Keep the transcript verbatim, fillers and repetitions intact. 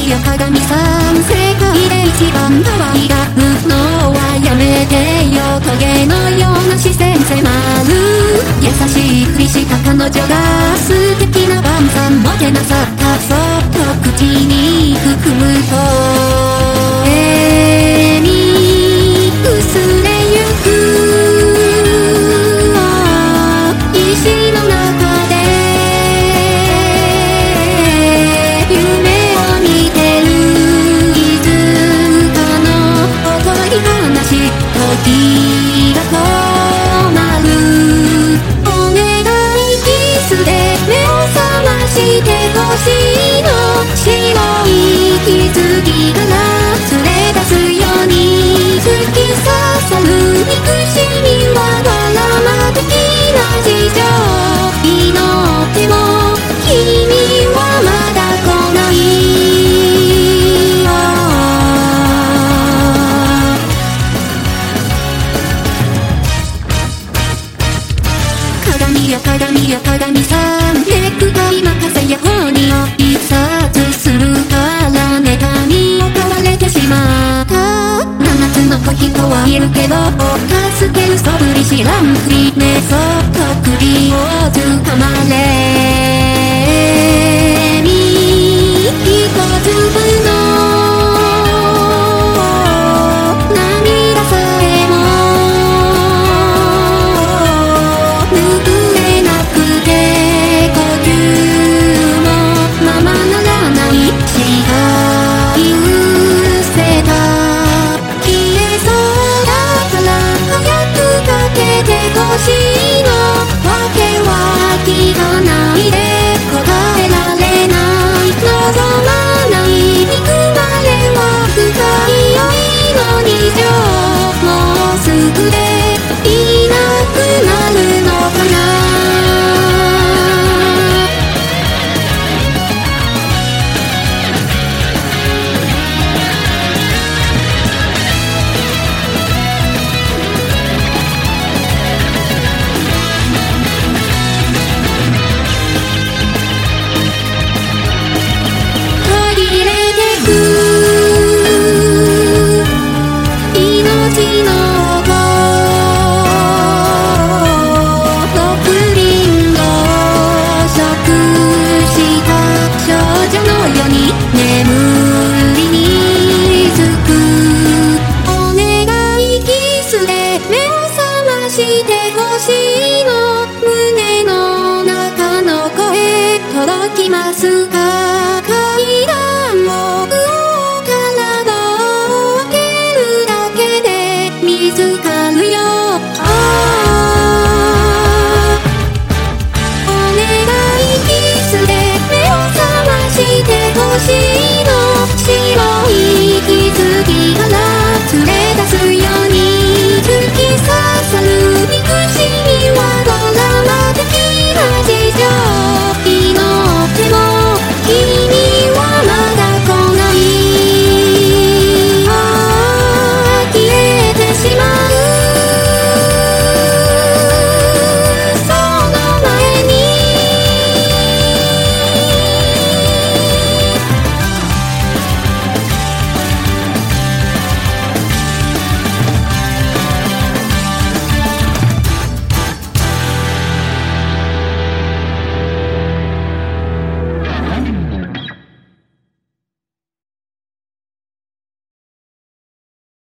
鏡よ鏡さん、世界で一番可愛がるのはやめてよ。トゲのような視線迫る優しいふりした彼女が素敵な晩餐もてなさった。そっと口に含むと絵に薄れゆく石の中で夢を見てる。いつかの遠い話時が止まる。お願いキスで目を覚ましてほしいの。白い気づきから連れ出すように突き刺さる憎しみはドラマ的な事情。祈っても君はまだ来ない。鏡よ鏡よ鏡さん、ネクタイ任せや方にを一冊するからネタに買われてしまった。七つの子人はいるけど助けるそぶり知らんふりね。そっと首をつかまれに一粒の涙さえも拭えなくて呼吸もままならない。誓い許せた消えそうだから早くかけてほしいの。わけは聞かないで答えられない望まない憎まれは深い愛の二乗。もうすぐでいなくなるのかな。途切れてく命の音。毒リンゴを食した少女のように眠りにつく。お願いキスで目を覚ましてほしいの。胸の中の声届きますか。